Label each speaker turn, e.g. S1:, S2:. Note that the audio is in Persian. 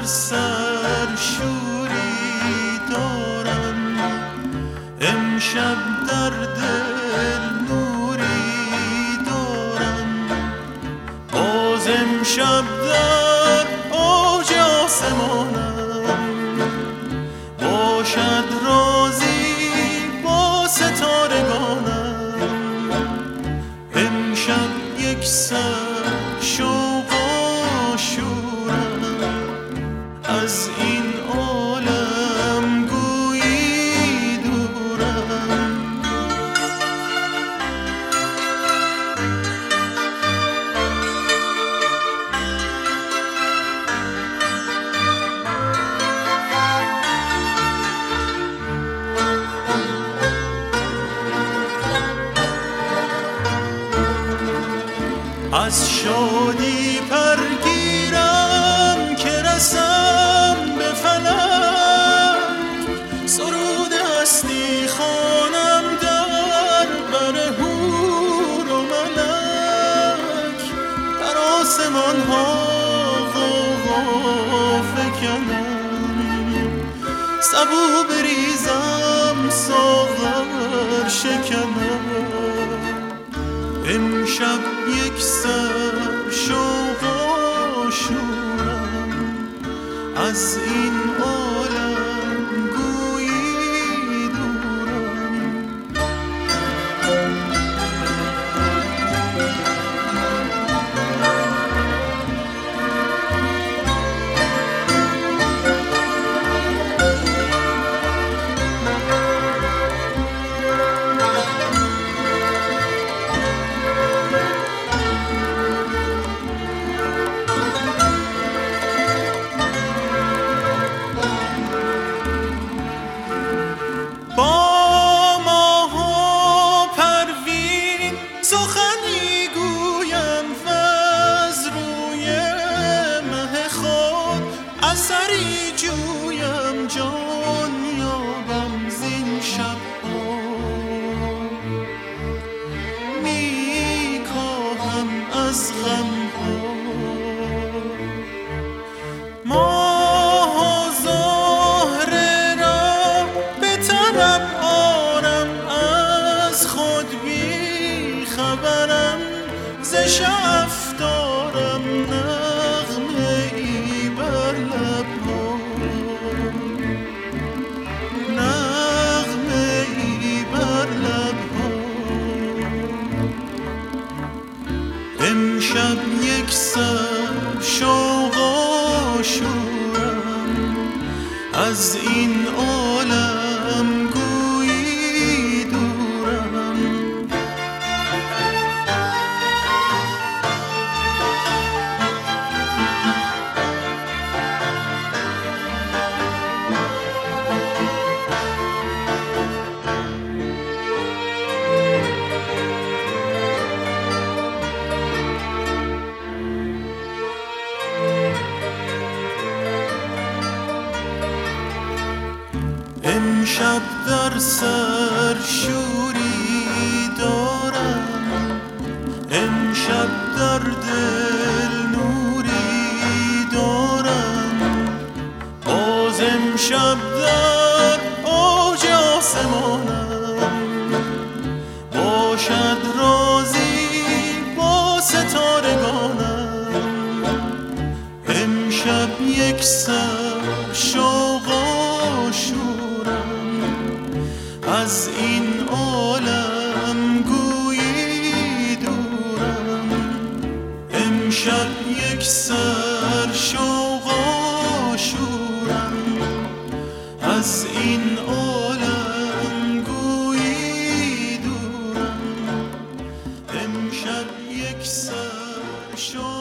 S1: سر شوری دارم، امشب در دل نوری دارم، باز امشب در اوج آسمانم، باشد رازی با ستارگانم، امشب یک سر شوق و شورم، از این عالم گویی دورم. از شادی پرگیرم که رسم به فلک، سرود هستی خوانم در بر حور و ملک، در آسمان ها غوغا فکنم، سبو بریزم ساغر شکنم، امشب یک سر شوق و شورم، از این عالم گویی دورم. با ماه و پروین سخنی گویم وز روی مه خود، اثری جویم جان یابم زین شب‌ها، می کاهم از غم‌ها، ماه و زهره را به طرب آرم، از خود بی خبرم، ز شعف دارم نغمه ای بر لب‌ها، نغمه ای بر لب‌ها، امشب یک سر شوق و شورم، از این عالم گویی دورم. امشب در سر شوری دارم، امشب در دل نوری دارم، باز امشب در اوج آسمانم، باشد رازی با ستارگانم، امشب یک سر شوق و شورم، از این عالم گویی دورم، امشب یک سر شوق و شورم، از این عالم گویی دورم، امشب یک سر شوق